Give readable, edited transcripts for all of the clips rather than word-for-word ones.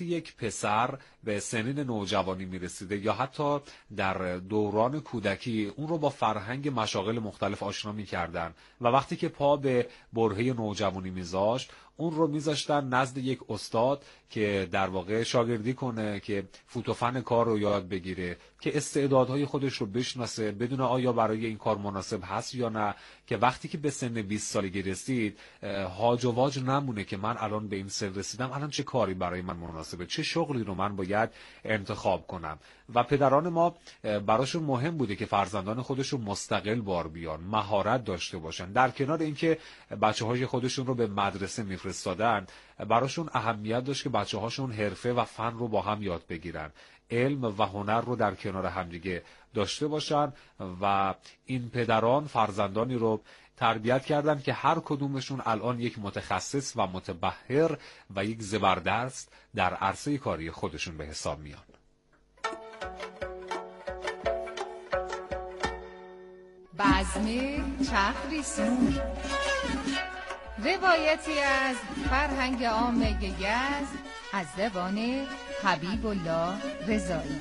وقتی یک پسر به سنین نوجوانی میرسیده یا حتی در دوران کودکی اون رو با فرهنگ مشاغل مختلف آشنا میکردن و وقتی که پا به برهه نوجوانی میذاشت اون رو میذاشتن نزد یک استاد که در واقع شاگردی کنه، که فوت و فن کار رو یاد بگیره، که استعدادهای خودش رو بشناسه، بدونه آیا برای این کار مناسب هست یا نه، که وقتی که به سن 20 سالگی رسید هاج و واج نمونه که من الان به این سن رسیدم، الان چه کاری برای من مناسبه، چه شغلی رو من باید انتخاب کنم. و پدران ما براشون مهم بوده که فرزندان خودشون مستقل بار بیان، مهارت داشته باشن. در کنار اینکه بچه‌های خودشون رو به مدرسه میفرستادن، براشون اهمیت داشت که بچه‌هاشون حرفه و فن رو با هم یاد بگیرن، علم و هنر رو در کنار همدیگه داشته باشن. و این پدران فرزندانی رو تربیت کردن که هر کدومشون الان یک متخصص و متبحر و یک زبردست در عرصه کاری خودشون به حساب میان. بزم چخریسون، روایتی از فرهنگ عامه یزد از زبان حبیب الله رضایی.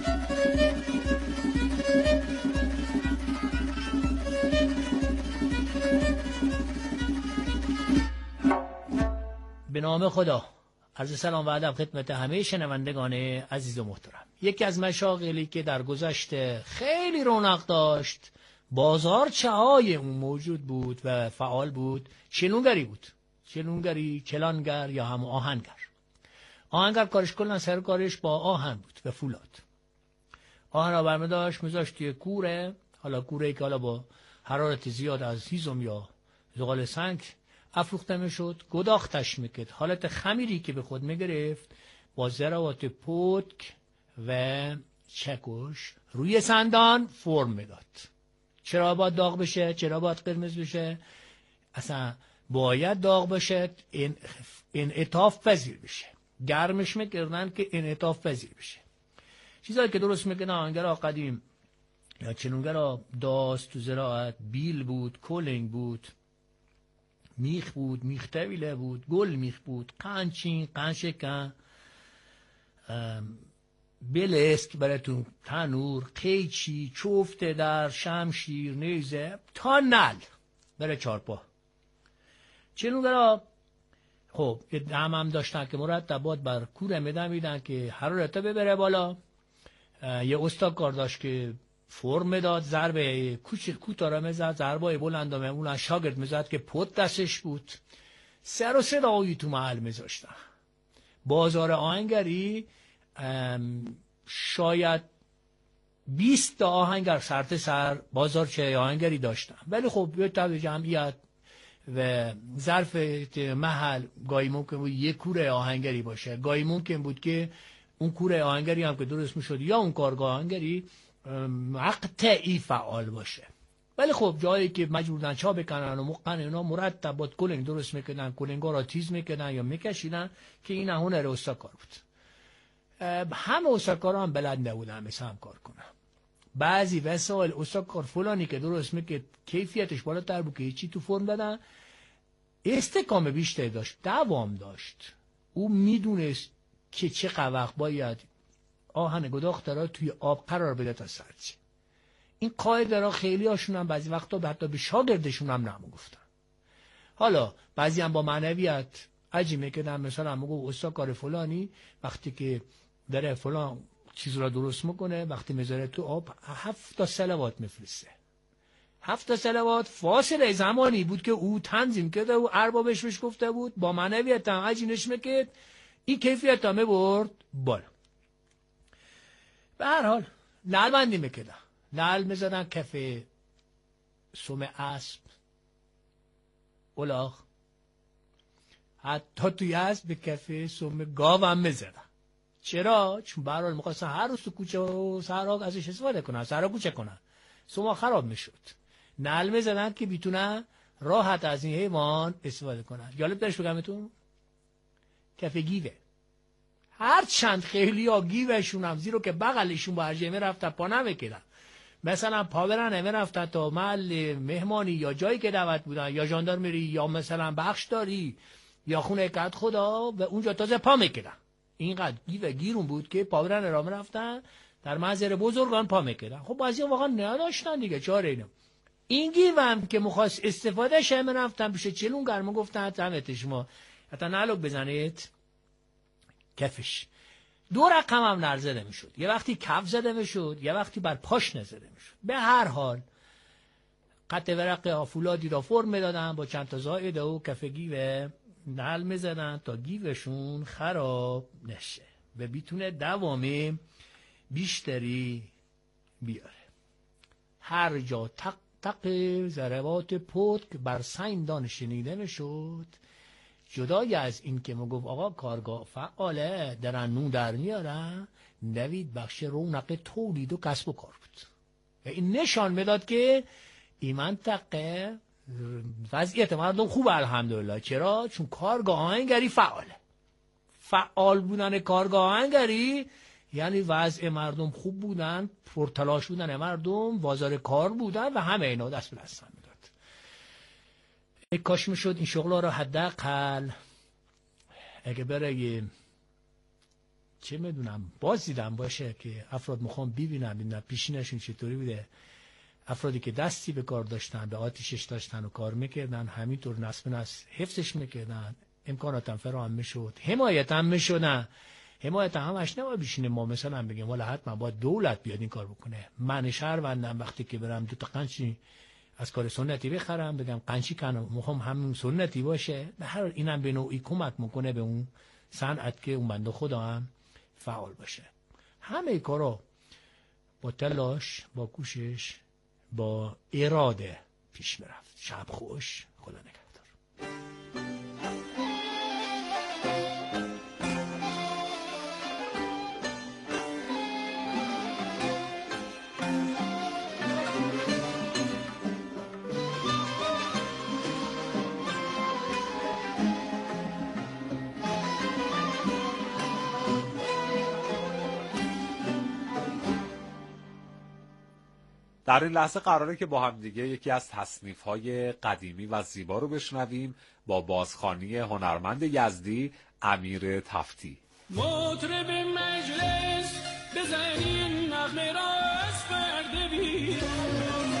به نام خدا. عرض سلام و ادب خدمت همه شنوندگان عزیز و محترم. یکی از مشاغلی که در گذشته خیلی رونق داشت، بازار چهای اون موجود بود و فعال بود، چلونگری بود. چلونگری، چلانگر یا هم آهنگر. آهنگر کارش کلا سر کارش با آهن بود و فولاد. آهن را برمی داشت میذاشت توی کوره، حالا کوره که حالا با حرارت زیاد از هیزم یا زغال سنگ افروخته میشد، گداختش میکرد. حالت خمیری که به خود میگرفت با ذرات پتک و چکش روی سندان فرم میداد. چرا باید داغ بشه؟ چرا باید قرمز بشه؟ اصلا باید داغ بشه، انعطاف پذیر بشه. گرمش میکردن که انعطاف پذیر بشه. چیزایی که درست میکنن آهنگرها قدیم یا چلونگرها داست تو زراعت، بیل بود، کلنگ بود، میخ بود، میخ طویله بود، گل میخ بود، قنچین، قنشکن، بلسک براتون، تنور، قیچی، چفته در، شمشیر، نیزه تا نل برای چارپا. چلونگرها خب یه دم هم داشتن که مرتبات بر کوره میدن که حرارت ببره بالا. یه استاد کار داشت که فرم داد، ضربه کوتاه را میزد، ضربه بلند اون شاگرد میزد که پت دستش بود. سر و صدایی تو محل میذاشتن. بازار آهنگری شاید 20 تا آهنگر سرت سر بازار چه آهنگری داشتن، ولی خب یه طبع جمعیت و ظرف محل گاهی ممکن بود یک کوره آهنگری باشه، گاهی ممکن بود که اون کوره آهنگری هم که درست میشد یا اون کارگاه آهنگری مقطعی فعال باشه. ولی خب جایی که مجبورن چا بکنن و مقن اینا مرتبات کلنگ درست میکنن، کلنگا را تیز میکنن یا میکشیدن که این هنر استاکار بود. همه استاکارا هم بلد نبودن مثل هم کار کنن. بعضی وسایل استاکار فلانی که درست میکرد کیفیتش بالاتر بود که چی تو فرم دادن، استحکام بیشتر داشت، دوام داشت. او میدونست که چه وقت باید آهن گداخته را توی آب قرار بده تا سرد شه. این قاعده را خیلی هاشون هم بعضی وقتا حتی به شاگردشون هم نمیگفتن. حالا بعضی هم با معنویت عجی میکردن، مثلا میگو استاد فلانی وقتی که داره فلان چیز را درست میکنه، وقتی میذاره تو آب 7 تا صلوات میفرسته. 7 تا صلوات فاصله زمانی بود که او تنظیم کرده و اربابش بهش گفته بود، با معنویت هم عجی نش میکرد، این کیفیت هم میبرد بالا. به هر حال نعل بندی میکردن، نعل میزدن کف سم اسب، الاغ، حتی توی اسب به کف سم گاو هم میزدن. چرا؟ چون به هر حال میخواستن هر روز تو کوچه و صحرا ازش استفاده کنن، صحرا کوچه کنن، سم خراب میشد. نعل میزدن که بیتونن راحت از این حیوان استفاده کنن. جالب درش بگم بهتون، کف گیوه، هر چند خیلی ها گیوشون هم زیرو که بغلشون با هرجه میرفتن پا نمیکردن، مثلا پا برن نمیرفتن تا محل مهمانی یا جایی که دعوت بودن یا ژاندارمری یا مثلا بخشداری یا خونه کت خدا و اونجا تازه پا میکردن. اینقدر گیو گیرون بود که پاورن ارامه رفتن در محضر بزرگان پا میکردن. خب بعضی واقعا نداشتن دیگه، چاره اینه. این گیو هم که میخواست استفاده شه رفتن پیش چلون گرمه گفتن تمت شما حتی نلوک بزنید کفش. دو رقم هم نرزده میشد، یه وقتی کف زده میشد یه وقتی بر پاش نزده میشد. به هر حال قطع ورق آفولادی را فرم میدادن با چند تا زائده و کف گیوه نل میزدن تا گیوشون خراب نشه و بیتونه دوام بیشتری بیاره. هر جا تق تق ضربات پتک بر سنگدان شنیده میشد، جدای از این که مگفت آقا کارگاه فعاله درن نون در میارن، نوید بخش رونق تولید و کسب و کار بود و این نشان میداد که این منطقه وضعیت مردم خوب الحمدلله. چرا؟ چون کارگاه آهنگری فعاله. فعال بودن کارگاه آهنگری یعنی وضع مردم خوب بودن، پرتلاش بودن مردم، بازار کار بودن و همه اینا دست به دست هم میداد. کاش میشد این شغلا را حداقل اگه برای چه میدونم باز دیدم باشه که افراد میخوام ببینم پیشینشون چطوری بوده، افرادی که دستی به کار داشتن، به آتیشش داشتن و کار میکردن، همینطور نصب نصب حفظش میکردن، امکانات هم فراهم میشد، حمایت هم میشدن. حمایت همش نباید بشینه ما مثلا بگیم والا حتما باید دولت بیاد این کار بکنه. من شهروندم وقتی که برم دو تا قنچی از کار سنتی بخرم بگم قنچی کنم میخوام همون سنتی باشه، به هر حال اینم به نوعی کمک میکنه به اون صنعت که اون بنده خدا هم فعال باشه. همه کارا با تلاش، با کوشش، با اراده پیش میرفت. شب خوش، خدا نگهدار. در این لحظه قراره که با هم دیگه یکی از تصنیف‌های قدیمی و زیبا رو بشنویم با بازخوانی هنرمند یزدی امیر تفتی. مطرب مجلس بزنین نغمه را از پرده بیرون،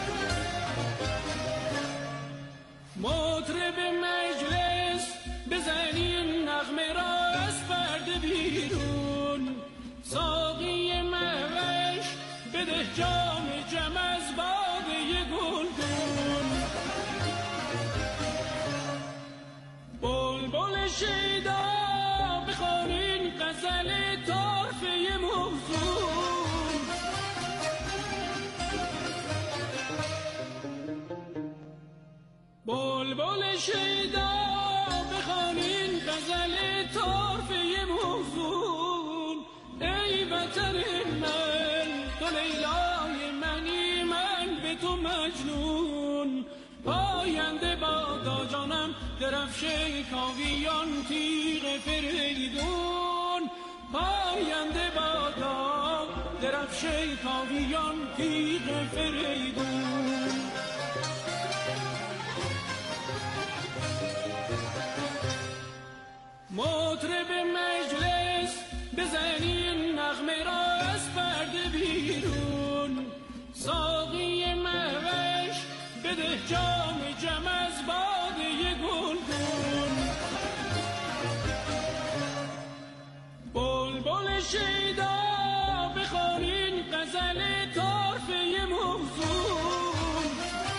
مطرب مجلس بزنین نغمه را از پرده بیرون، ساقی مهوش بده جام جم از باده گلگون، بلبل شیدا بخوانین غزل طرفه موزون، بلبل شیدا بخوانین غزل طرفه موزون، ای وطن من تو لیلای منی من به تو مجنون، پاینده بادا جانم درفش کاویان تیغ فریدون، پاینده بادا درفش کاویان تیغ فریدون، مطرب مجلس بزنین نغمه را از پرده بیرون، ساقی مهوش بده جام جم از باده گلگون، بلبل شیدا بخوانین غزل طرفه موزون،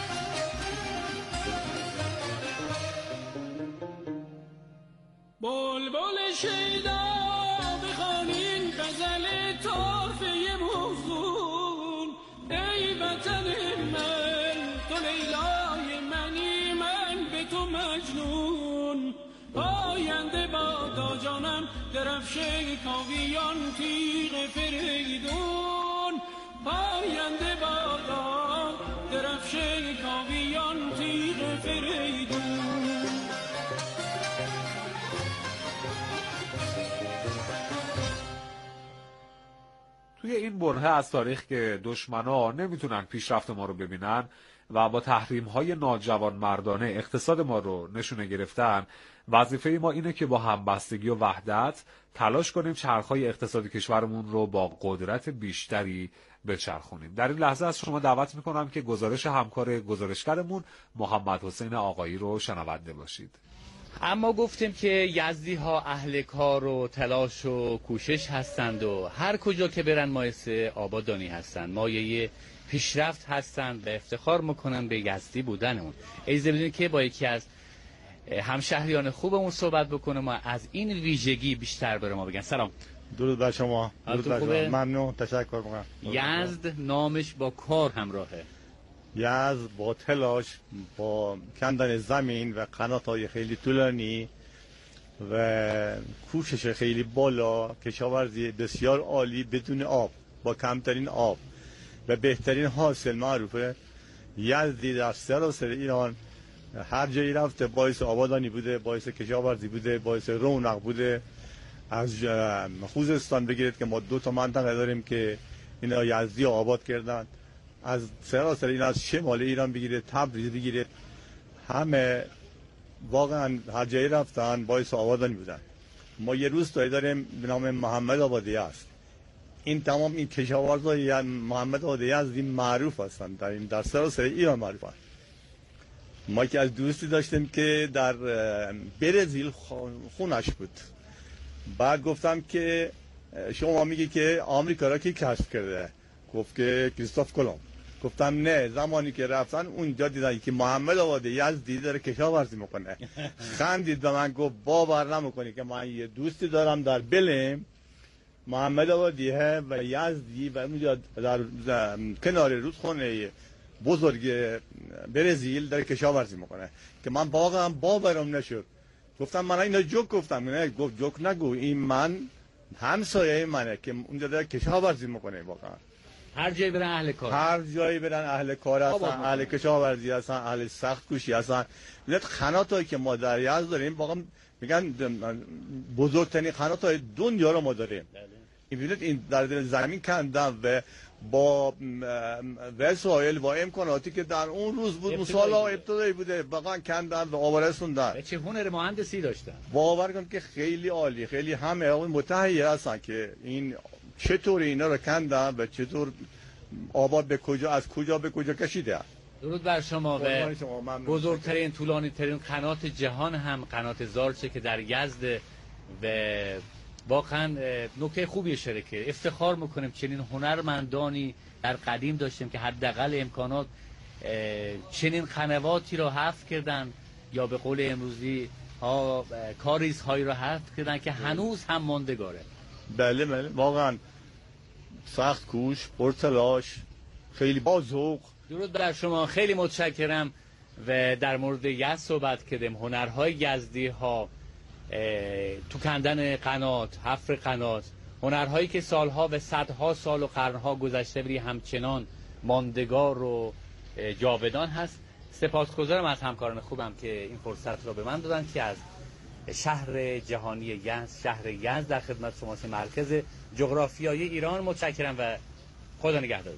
بلبل شیدا بخوانین غزل طرفه موزون، ای وطن من تو لیلای منی من به تو مجنون، پاینده بادا جانم درفش کاویان تیغ فریدون، پاینده بادا درفش کاویان تیغ فریدون. توی این برهه از تاریخ که دشمنا نمیتونن پیشرفت ما رو ببینن و با تحریم‌های ناجوانمردانه اقتصاد ما رو نشونه گرفتن وظیفه ما اینه که با همبستگی و وحدت تلاش کنیم چرخهای اقتصادی کشورمون رو با قدرت بیشتری بچرخونیم. در این لحظه از شما دعوت میکنم که گزارش همکار گزارشگرمون محمد حسین آقایی رو شنونده باشید. اما گفتیم که یزدی ها اهل کار و تلاش و کوشش هستند و هر کجا که برن مایه آبادانی هستند، مایه پیشرفت هستند و افتخار میکنن به یزدی بودنمون. اجازه بدید که با یکی از همشهریان خوبمون صحبت بکنه، ما از این ویژگی بیشتر بر ما بگن. سلام. درود بر شما. درود بر شما. ممنون، تشکر میکنم. یزد نامش با کار همراهه. یزد با تلاش، با کندن زمین و قنات‌های خیلی طولانی و کوشش خیلی بالا، کشاورزی بسیار عالی بدون آب، با کمترین آب و بهترین حاصل معروفه. یزدی در سراسر ایران هر جایی رفته باعث آبادانی بوده، باعث کشاورزی بوده، باعث رونق بوده. از خوزستان بگیرید که ما 2 منطقه داریم که اینا یزدی آباد کردن، از سراسر اینا، از شمال ایران بگیرید، تبریز بگیرید، همه واقعا هر جایی رفتن باعث آبادانی بودن. ما یه روستایی داریم به نام محمد آباد یزد. این تمام این کشاورزای محمد آباد یزدی معروف هستن، در سراسر ایران معروف هستن. ما که از دوستی داشتیم که در برزیل خونش بود، بعد گفتم که شما میگی که آمریکا را کی کشف کرده؟ گفت که کریستوف کلمب. گفتم نه، زمانی که رفتن اونجا دیدن که محمد آباد یزدی داره کشاورزی میکنه. خندید به من، گفت باور نمیکنی که من یه دوستی دارم در بلم محمد آبادیه و یزدی و اونجا در کنار رودخانه بزرگ برزیل داره کشاورزی میکنه که من واقعا باورم نشد. گفتم من اینا جوک گفتم. نه، گفت جوک نگو، این من همسایه منه که اونجا داره کشاورزی میکنه. واقعا هر جایی برن اهل کار، هر جایی برن اهل کار هستن، اهل کشاورزی هستن، اهل سخت کوشی هستن. ببینید قناتایی که ما در یزد داریم واقعا میگن بزرگترین قناتای دنیا رو ما داریم. ببینید این در زمین کندن و با وسایل و امکاناتی که در اون روز بود، مسالا ابتدایی بوده، واقعا کندن و آب رسوندن. چه هنر مهندسی داشتن. باور کن که خیلی عالی، خیلی همه متحیر هستن که این چطور اینا رو کندن و چطور آباد به کجا، از کجا به کجا کشیده. درود بر شما. و بزرگترین طولانی ترین قنات جهان هم قنات زارچه که در یزد و واقعا نکته خوبی اشاره کرد. افتخار میکنیم چنین هنرمندانی در قدیم داشتیم که حداقل امکانات چنین قنواتی را حفظ کردن، یا به قول امروزی ها کاریزهایی را حفظ کردن که هنوز هم ماندگاره. بله بله، واقعا سخت کوش، پرتلاش، خیلی با ذوق. درود بر شما، خیلی متشکرم. و در مورد یزد صحبت کردیم، هنرهای یزدی ها، تو کندن قنات، حفر قنات، هنرهایی که سالها و صدها سال و قرنها گذشته بری همچنان ماندگار و جاودان هست. سپاسگزارم از همکاران خوبم که این فرصت را به من دادن که از شهر جهانی یزد، شهر یزد در خدمت شماست، مرکز جغرافیایی ایران. متشکرم و خدا نگهدار.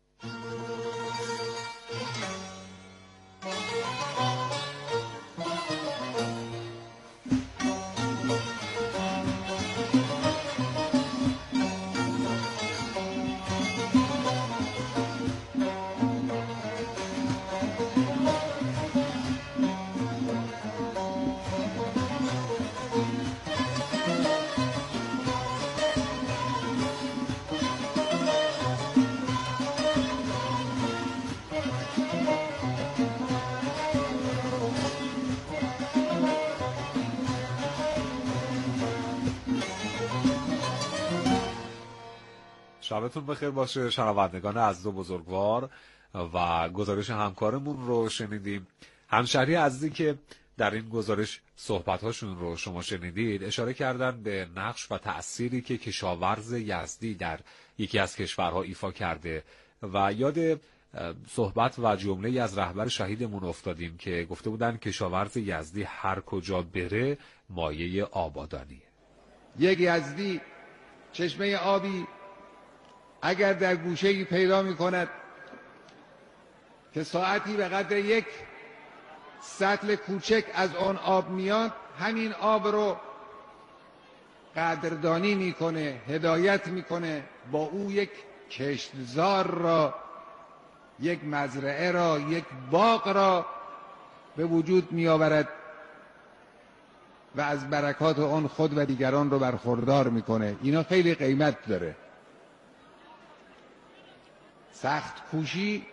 شبتون بخیر باشه شنوندگان عزیز و بزرگوار. و گزارش همکارمون رو شنیدیم. همشهری عزیزی که در این گزارش صحبت‌هاشون رو شما شنیدید اشاره کردن به نقش و تأثیری که کشاورز یزدی در یکی از کشورها ایفا کرده و یاد صحبت و جمله‌ای از رهبر شهیدمون افتادیم که گفته بودن کشاورز یزدی هر کجا بره مایه آبادانیه. یک یزدی چشمه آبی اگر در گوشه‌ای پیدا می‌کند که ساعتی به قدر یک سطل کوچک از آن آب میاد، همین آب رو قدردانی میکنه، هدایت میکنه، با او یک کشتزار را، یک مزرعه را، یک باغ را به وجود میآورد و از برکات آن خود و دیگران رو برخوردار میکنه. اینا خیلی قیمت داره. سخت کوشی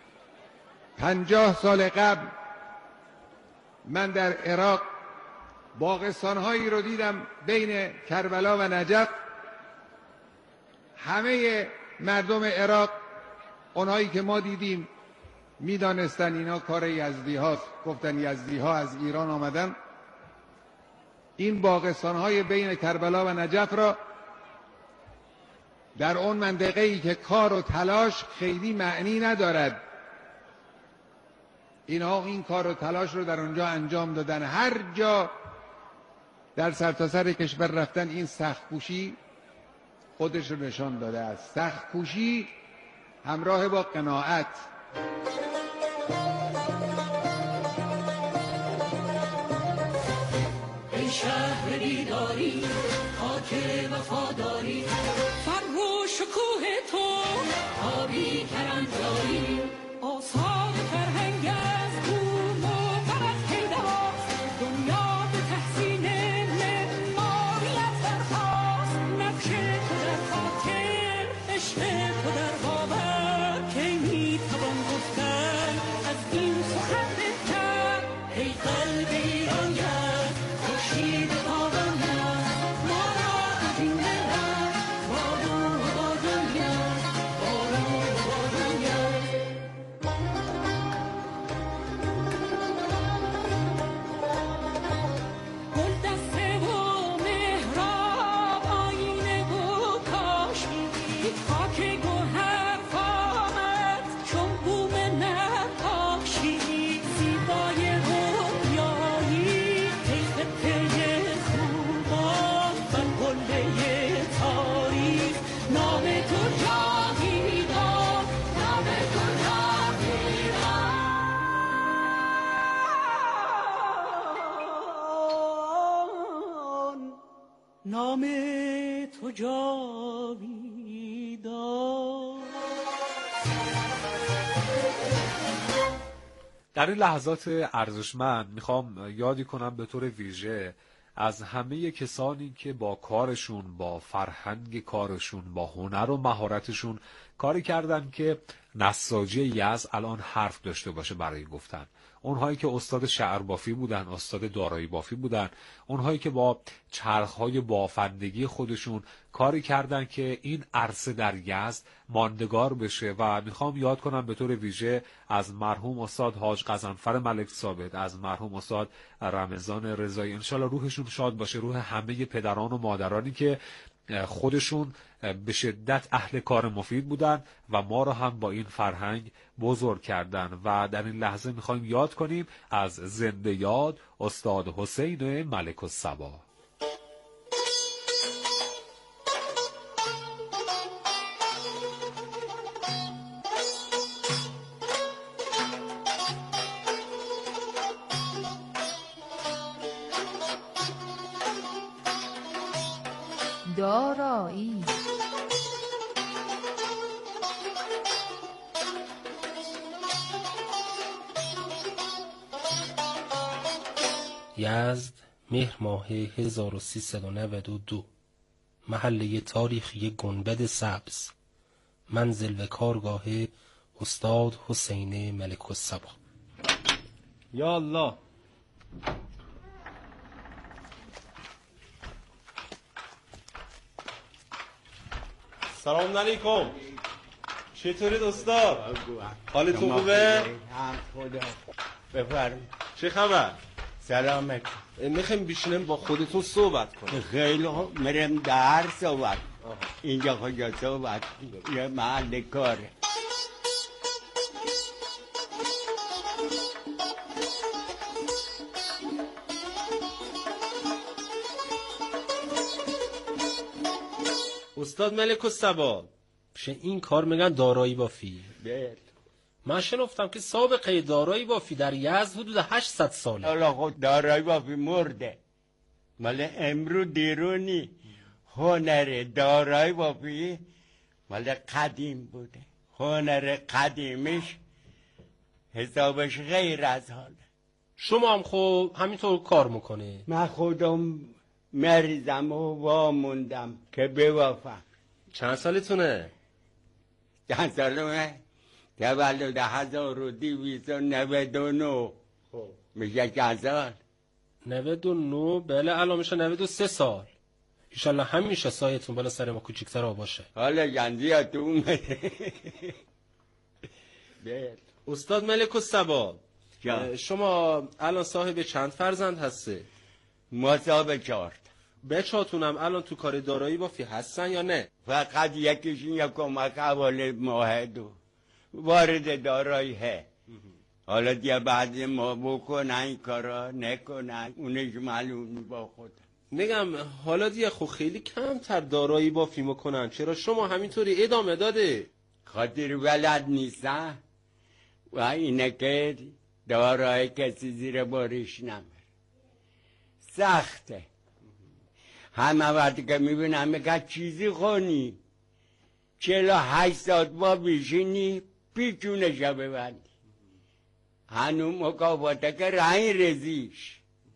50 سال قبل من در عراق باغستان‌هایی رو دیدم بین کربلا و نجف. همه مردم عراق، اونهایی که ما دیدیم، میدانستن اینا کار یزدی هاست. گفتن یزدی ها از ایران آمدن. این باغستان‌های بین کربلا و نجف را در اون منطقه‌ای که کار و تلاش خیلی معنی ندارد، اینها این کار و تلاش رو در اونجا انجام دادن. هر جا در سرتاسر کشور رفتن این سخت کوشی خودش رو نشان داده است. سخت کوشی همراه با قناعت. ای شهر بیداری، خاک وفاداری، فر و شکوه تو، آبی کرنجاری، آثار فرهنگ از بوم و پر از پیداست، دنیا به تحسین معماریت درخواست، نقش تو در خاطر، عشق تو در باور، کی میتوان گفتن از این سخن بهتر. ای قلب ایرانگر، خورشید تابانگر، ما را این دلت بارو و بارانگر، بارو و بارانگر. گل دسته و مهراب، آینه و کاشی، خاک گوهر فامت چون بوم نقاشی، زیبای رویایی، ای خطه خوبان و قله تاریخ، نام تو جاویدان، نام تو جاویدان، نام تو جاویدان. در این لحظات ارزشمند میخوام یادی کنم به طور ویژه از همه کسانی که با کارشون، با فرهنگ کارشون، با هنر و مهارتشون کاری کردن که نساجی یزد الان حرف داشته باشه برای گفتن. اونهایی که استاد شعر بافی بودن، استاد دارایی بافی بودن، اونهایی که با چرخهای بافندگی خودشون کاری کردن که این عرصه در یزد ماندگار بشه. و میخوام یاد کنم به طور ویژه از مرحوم استاد حاج غضنفر ملک ثابت، از مرحوم استاد رمضان رضایی، انشالله روحشون شاد باشه، روح همه پدران و مادرانی که خودشون به شدت اهل کار مفید بودن و ما رو هم با این فرهنگ بزرگ کردن. و در این لحظه میخوایم یاد کنیم از زنده یاد استاد حسین ملک الصبا. دارایی یزد مهر ماه 1392 محله تاریخی گنبد سبز، منزل و کارگاه استاد حسین ملک الصبا. یا الله. سلام علیکم. چطورید استاد؟ حالتون خوبه؟ خدا بفرمایید. چه خبر؟ سلامت. میخوایم بشینیم با خودتون صحبت کنیم. خیلی خوب، میرم در صحبت. اینجا کجا صحبت؟ یه محل کاره. استاد ملک الصبا، پیش این کار میگن دارایی بافی. بله. من شنفتم که سابقه دارایی بافی در یزد حدود 800 ساله. حالا خود دارایی بافی مرده. مال امرو دیرونی. هنر دارایی بافی مال قدیم بوده. هنر قدیمش حسابش غیر از حاله. شما هم خب همینطور کار میکنه؟ من خودم مریضم و واموندم که بوافم. چند سالتونه؟ چند سالمه؟ تولد 1299. خب میشه چند سال؟ 99. بله الان میشه 93 سال. ایشالله همیشه سایتون بالا سر ما کوچیک‌تر باشه. حالا جندی تو اومده. استاد ملک الصبا، شما الان صاحب چند فرزند هسته؟ ما صاحب 4. بچه‌هاتونم الان تو کار دارایی بافی هستن یا نه؟ فقط یکیشون یک کمک حواله ماه 2 وارد دارایی ہے. حالا دیگه بعد ما بکنن این کارا نکنن اونش معلوم با خود. میگم حالا دیگه خب خیلی کمتر دارایی بافی میکنن، چرا شما همینطوری ادامه داده؟ خاطر ولد نیستن و اینه که دارایی کسی زیر بارش نمره. سخته. همه وقتی که میبینم میگه چیزی خونی 48 ساعت با بیشینی پیچونشو ببندی. هنو مکافاته که رنگ رزیش.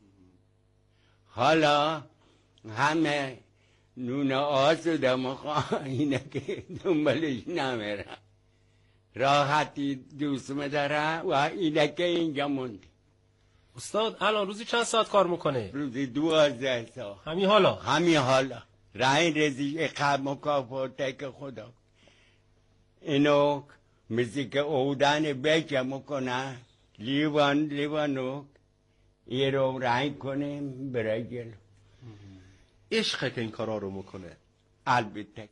حالا همه نون آسوده مخواه اینه که دنبالش نمیرم. راحتی دوست داره و اینه که اینجا موندی. استاد الان روزی چند ساعت کار میکنه؟ روزی 12 ساعت. همین حالا؟ همین حالا. رنگ رزیش اقاب مکافاته که خدا. اینو مثل که اودن بچه میکنه لیوانو یه رو رنگ کنیم برای جلو. عشقه که این کارا رو میکنه. البته.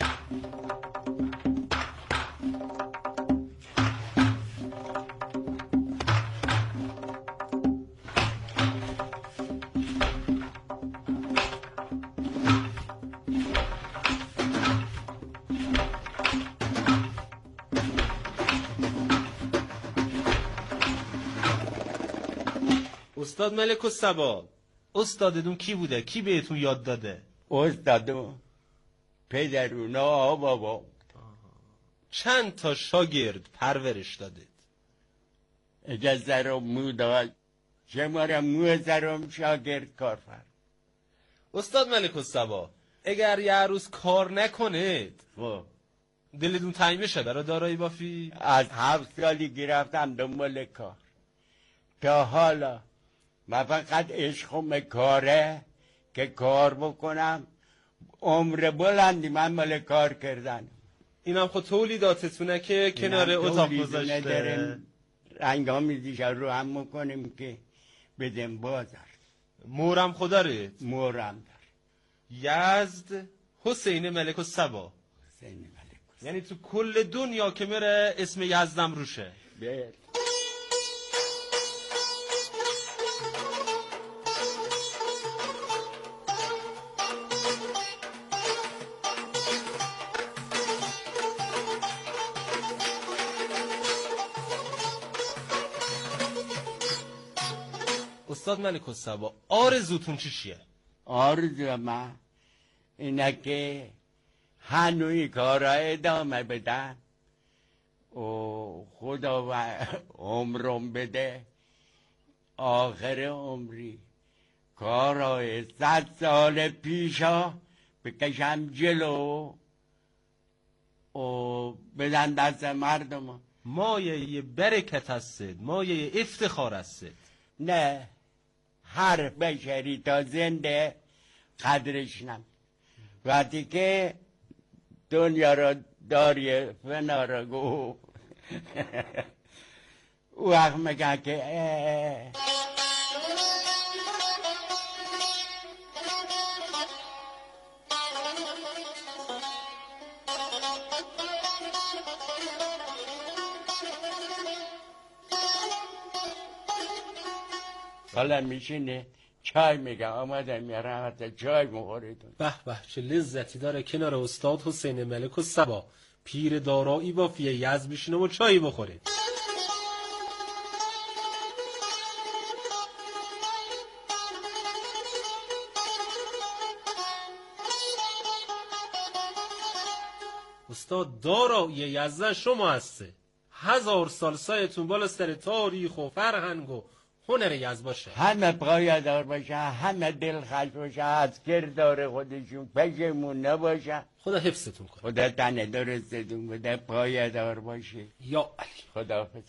استاد ملک الصبا، استادتون کی بوده؟ کی بهتون یاد داده؟ استادو پدرونا بابا. چند تا شاگرد پرورش دادید؟ اجازه رو مو داد شماره مو سرم شاگرد کار فرد. استاد ملک الصبا اگر یه روز کار نکنید دلتون تنگ بشه برای دارایی بافی؟ از 7 سالی گرفتم دنبال کار تا حالا من فقط عشقم کاره که کار بکنم. عمر بلندی من مال کار کردن. اینم خود تولیداتتونه که کنار اتاق گذاشته. رنگا میزیش رو هم میکنیم که بدم بازار. مورم خدا رید؟ مورم دار. یزد حسین ملک الصبا. حسین ملک الصبا. یعنی تو کل دنیا که میره اسم یزدم روشه. بیاد. استاد ملک الصبا آرزوتون چیه؟ آرزو من اینه که هنوی کارا ادامه بدن و خدا و عمرم بده آخر عمری کارای 100 سال پیشا بکشم جلو و بدن دست مردم. مایه برکت هستید، مایه افتخار هستید. نه هر بشری تا زنده قدرش نم. وقتی که دنیا را داری فنا را گو وقت میگه که حالا میشینه چای میگه آمدم میارم حتی چای مخوریدون. به به چه لذتی داره کنار استاد حسین ملک الصبا پیر دارایی بافی یزد بشینه و چایی بخوره. استاد دارایی یزدان شما هسته 1000 سال سایتون بالا سر تاریخ و فرهنگ و هنر یزد باشه. همه پایدار باشه، همه دلخوش باشه، از کردار خودشون پشیمون نباشه. خدا حفظتون کنه. خدا تنه درستتون بده، پایدار باشه. یا علی. خداحافظ.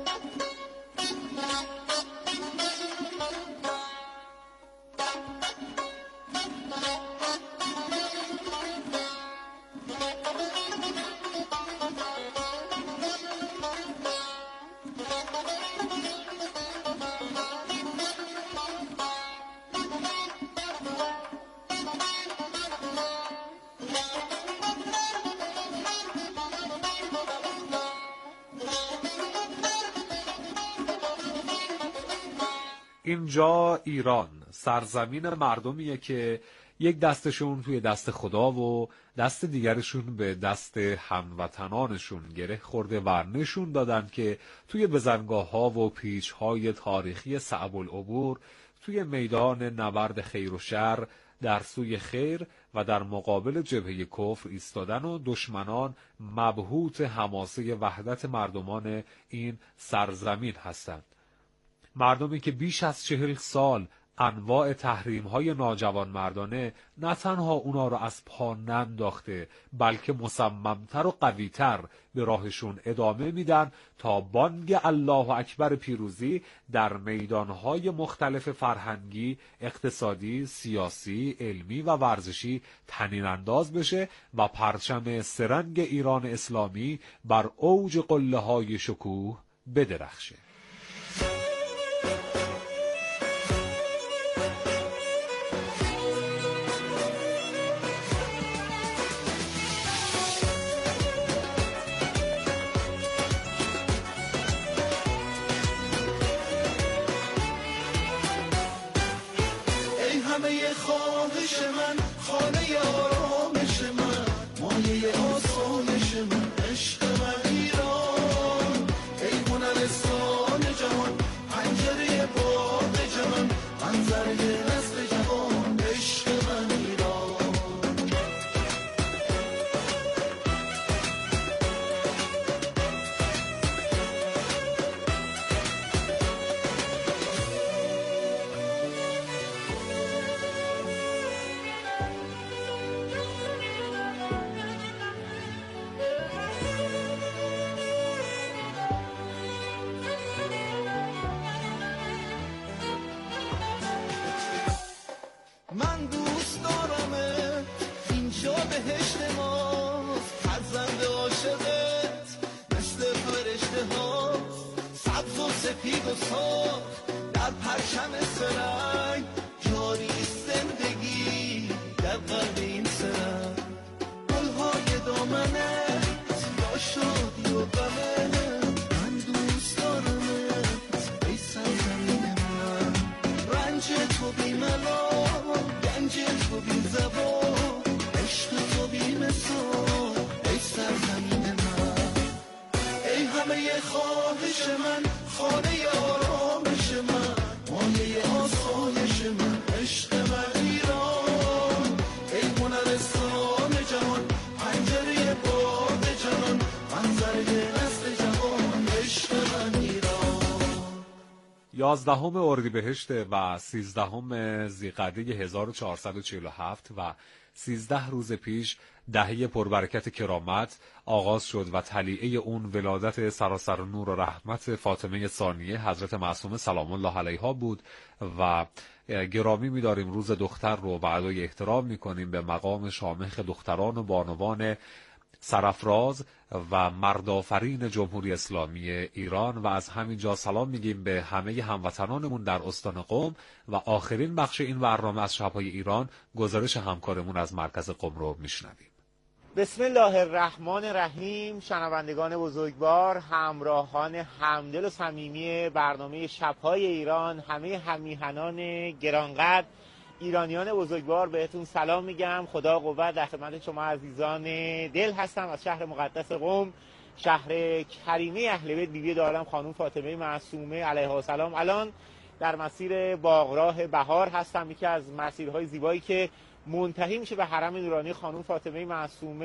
اینجا ایران سرزمین مردمیه که یک دستشون توی دست خدا و دست دیگرشون به دست هموطنانشون گره خورده و نشون دادن که توی بزنگاه‌ها و پیچ‌های تاریخی صعب العبور توی میدان نبرد خیر و شر در سوی خیر و در مقابل جبهه کفر ایستادن و دشمنان مبهوت حماسه وحدت مردمان این سرزمین هستند. مردمی که بیش از 40 سال انواع تحریم‌های ناجوانمردانه نه تنها اونا را از پا ننداخته بلکه مصممتر و قویتر به راهشون ادامه میدن تا بانگ الله اکبر پیروزی در میدانهای مختلف فرهنگی، اقتصادی، سیاسی، علمی و ورزشی طنین انداز بشه و پرچم سرنگ ایران اسلامی بر اوج قله‌های شکوه بدرخشه. همه خواهش من، خانه آرامش من، مایه آسایش من، عشق من ایران، ای هنرستان جهان، پنجره باغ جهان، منظره نسل جوان، عشق من ایران. من دوست دارمت، اینجا بهشت ماست، فرزند عاشقت مثل فرشته هاست، سبز و سپید و ساک در پرچم سرنگ، جاری زندگی در قلب این سرنگ، گلهای دامنت یا شادی و غمت، من دوست دارمت ای سرزمین من، رنج تو بی ملال، گنج تو بی زبان، عشق تو بی مثال، ای سرزمین من، ای همه خواهش من، خانه آرامش من، مایه آسایش من، عشق من ایران، ای هنرستان جهان، پنجره باغ جهان، منظره نسل جوان، عشق من ایران. 11 اردیبهشت و 13 ذیقعده 1447 و 13 روز پیش دهه پربرکت کرامت آغاز شد و طلیعه اون ولادت سراسر نور و رحمت فاطمه ثانیه حضرت معصومه سلام الله علیها بود و گرامی می‌داریم روز دختر رو و ادای احترام می‌کنیم به مقام شامخ دختران و بانوان سرافراز و مردآفرین جمهوری اسلامی ایران و از همینجا سلام میگیم به همه هموطنانمون در استان قم و آخرین بخش این برنامه از شب‌های ایران گزارش همکارمون از مرکز قم رو میشنویم. بسم الله الرحمن الرحیم. شنوندگان بزرگوار، همراهان همدل و صمیمی برنامه شب‌های ایران، همه همیهنان گرانقدر، ایرانیان بزرگوار بهتون سلام میگم. خدا قوت در خدمت شما عزیزان دل هستم از شهر مقدس قم، شهر کریمه اهل بیت بیبی دارم خانم فاطمه معصومه علیها السلام. الان در مسیر باغراه بهار هستم، یکی از مسیرهای زیبایی که منتهی میشه به حرم نورانی خانم فاطمه معصومه